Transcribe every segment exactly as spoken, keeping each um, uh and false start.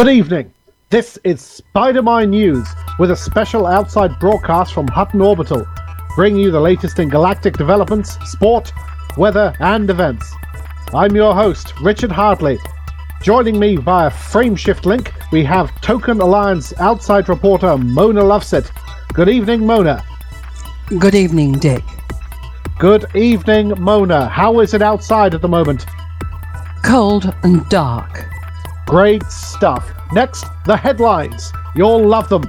Good evening. This is Spider-Mine News with a special outside broadcast from Hutton Orbital, bringing you the latest in galactic developments, sport, weather and events. I'm your host, Richard Hartley. Joining me via frameshift link, we have Token Alliance outside reporter Mona Lovesitt. Good evening, Mona. Good evening, Dick. Good evening, Mona. How is it outside at the moment? Cold and dark. Great stuff. Next, the headlines. You'll love them.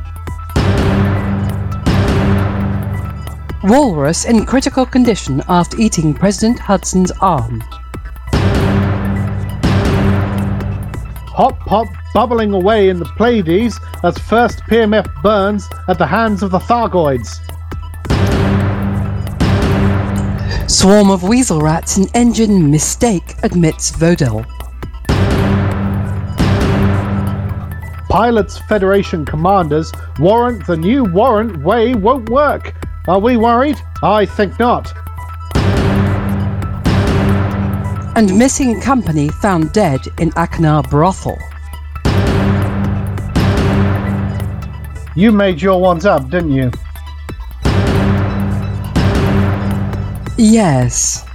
Walrus in critical condition after eating President Hudson's arm. Hot pot bubbling away in the Pleiades as first P M F burns at the hands of the Thargoids. Swarm of weasel rats in engine mistake admits Vodel. Pilots Federation commanders warrant the new warrant way won't work. Are we worried? I think not. And missing company found dead in Aknar brothel. You made your ones up, didn't you? Yes.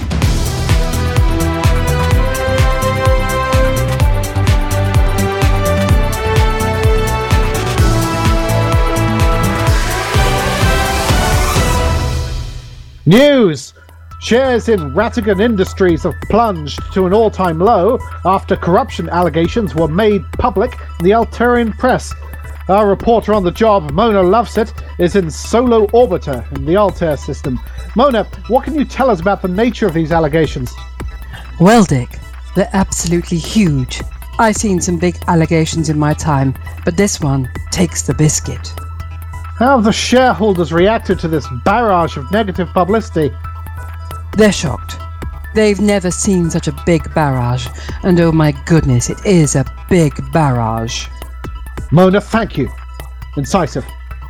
News! Shares in Rattigan Industries have plunged to an all-time low after corruption allegations were made public in the Altarian press. Our reporter on the job, Mona Lovesitt, is in Solo Orbiter in the Altair system. Mona, what can you tell us about the nature of these allegations? Well, Dick, they're absolutely huge. I've seen some big allegations in my time, but this one takes the biscuit. How have the shareholders reacted to this barrage of negative publicity? They're shocked. They've never seen such a big barrage, and oh my goodness, it is a big barrage. Mona, thank you. Incisive.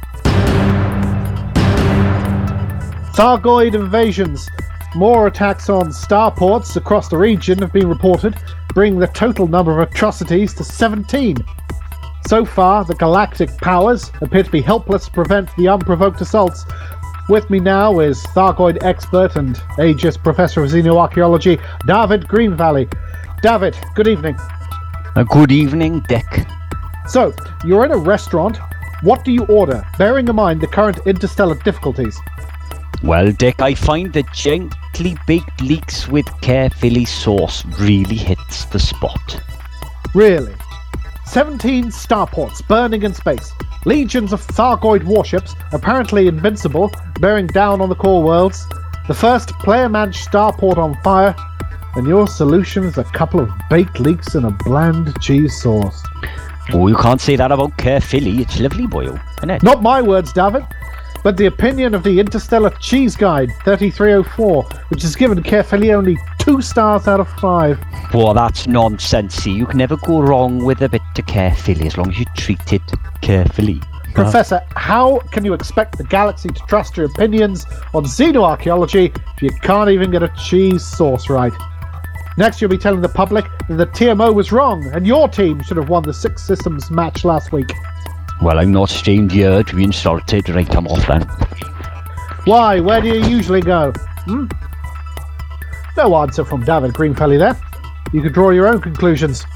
Thargoid invasions. More attacks on starports across the region have been reported, bringing the total number of atrocities to seventeen. So far, the galactic powers appear to be helpless to prevent the unprovoked assaults. With me now is Thargoid expert and Aegis Professor of Xenoarchaeology, David Greenvalley. David, good evening. Uh, good evening, Dick. So, you're in a restaurant. What do you order, bearing in mind the current interstellar difficulties? Well, Dick, I find that gently baked leeks with carefully sauce really hits the spot. Really? seventeen starports burning in space. Legions of Thargoid warships, apparently invincible, bearing down on the core worlds. The first player-managed starport on fire. And your solution is a couple of baked leeks and a bland cheese sauce. Oh, you can't say that about carefully. It's lovely, boyo, isn't it? Not my words, David, but the opinion of the Interstellar Cheese Guide thirty-three oh four, which has given carefully only two stars out of five. Well, that's nonsense. See, you can never go wrong with a bit of carefully as long as you treat it carefully. Professor, how can you expect the galaxy to trust your opinions on xenoarchaeology if you can't even get a cheese sauce right? Next, you'll be telling the public that the T M O was wrong and your team should have won the Six Systems match last week. Well, I'm not ashamed here to be insulted. Right, I'm off then. Why? Where do you usually go? Hmm? No answer from David Greenvalley there. You can draw your own conclusions.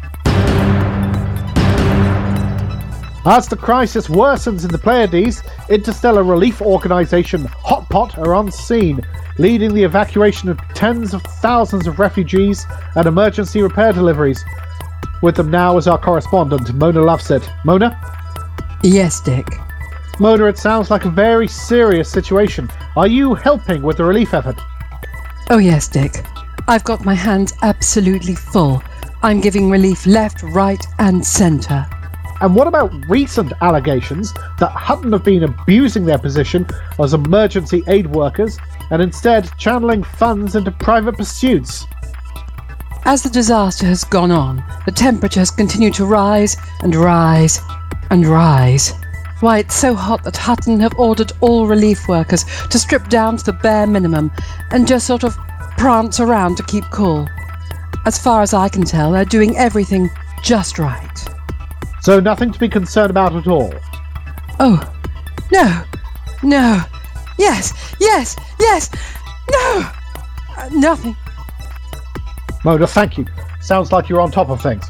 As the crisis worsens in the Pleiades, Interstellar Relief Organization Hotpot are on scene, leading the evacuation of tens of thousands of refugees and emergency repair deliveries. With them now is our correspondent, Mona Lovesitt. Mona? Yes, Dick. Mona, it sounds like a very serious situation. Are you helping with the relief effort? Oh yes, Dick. I've got my hands absolutely full. I'm giving relief left, right and centre. And what about recent allegations that Hutton have been abusing their position as emergency aid workers and instead channeling funds into private pursuits? As the disaster has gone on, the temperature has continued to rise and rise and rise. Why, it's so hot that Hutton have ordered all relief workers to strip down to the bare minimum and just sort of prance around to keep cool. As far as I can tell, they're doing everything just right. So nothing to be concerned about at all? Oh, no, no, yes, yes, yes, no, uh, nothing. Mona, thank you. Sounds like you're on top of things.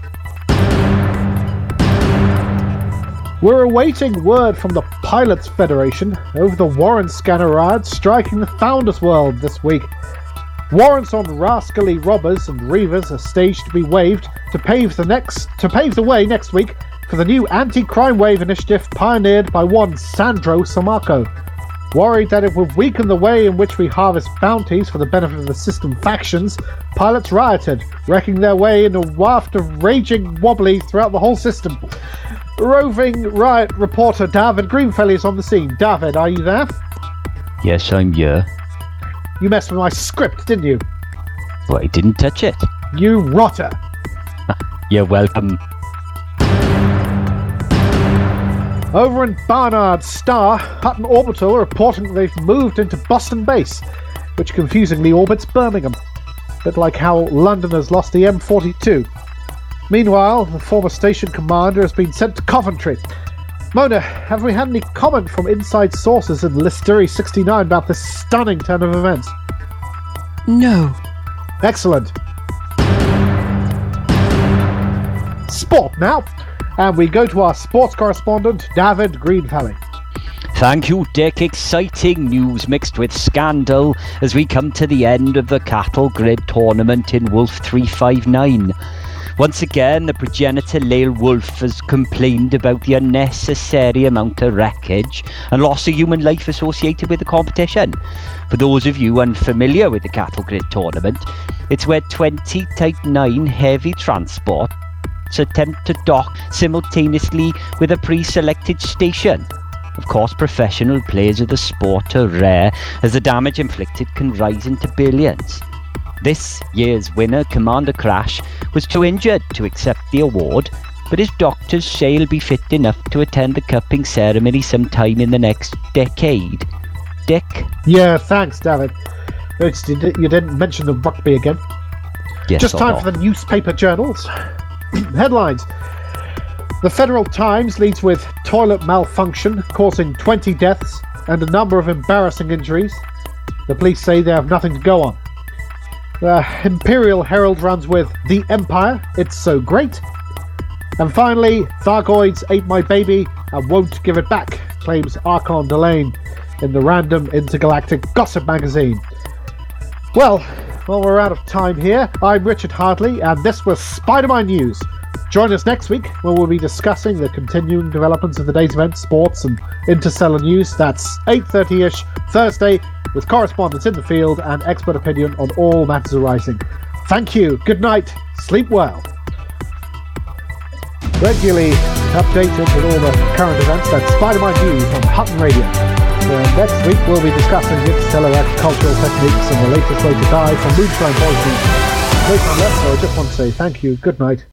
We're awaiting word from the Pilots Federation over the warrant scanner riot striking the Founders World this week. Warrants on rascally robbers and reavers are staged to be waived to pave the next to pave the way next week for the new anti-crime wave initiative pioneered by one Sandro Sammarco. Worried that it would weaken the way in which we harvest bounties for the benefit of the system factions, pilots rioted, wrecking their way in a waft of raging wobbly throughout the whole system. Roving riot reporter David Greenfelly is on the scene. David, are you there? Yes, I'm here. You messed with my script, didn't you? But I didn't touch it. You rotter. You're welcome. Over in Barnard Star, Hutton Orbital are reporting that they've moved into Boston Base, which confusingly orbits Birmingham. A bit like how London has lost the M forty-two. Meanwhile, the former station commander has been sent to Coventry. Mona, have we had any comment from inside sources in Listeria sixty-nine about this stunning turn of events? No. Excellent. Sport now. And we go to our sports correspondent, David Greenfelly. Thank you, Dick. Exciting news mixed with scandal as we come to the end of the Cattle Grid tournament in Wolf three five nine. Once again, the progenitor Lael Wolf has complained about the unnecessary amount of wreckage and loss of human life associated with the competition. For those of you unfamiliar with the Cattle Grid tournament, it's where twenty Type nine heavy transport attempt to dock simultaneously with a pre-selected station. Of course, professional players of the sport are rare, as the damage inflicted can rise into billions. This year's winner, Commander Crash, was too injured to accept the award, but his doctors say he'll be fit enough to attend the cupping ceremony sometime in the next decade. Dick? Yeah, thanks, David. It's, you didn't mention the rugby again. Yes, Just time for the newspaper journals. Headlines. The Federal Times leads with toilet malfunction causing twenty deaths and a number of embarrassing injuries. The police say they have nothing to go on. The Imperial Herald runs with The Empire, it's so great. And finally, Thargoids ate my baby and won't give it back, claims Archon Delane in the Random Intergalactic Gossip magazine. Well, well, we're out of time here. I'm Richard Hartley, and this was Spider-Man News. Join us next week when we'll be discussing the continuing developments of the day's events, sports, and interstellar news. That's eight thirty-ish Thursday, with correspondents in the field and expert opinion on all matters arising. Thank you, good night, sleep well. Regularly updated with all the current events, that's Spider-Man News on Hutton Radio. Uh, next week we'll be discussing interstellar agricultural techniques and the latest way to die from moonshine poisoning. Wait on that, so I just want to say thank you, good night.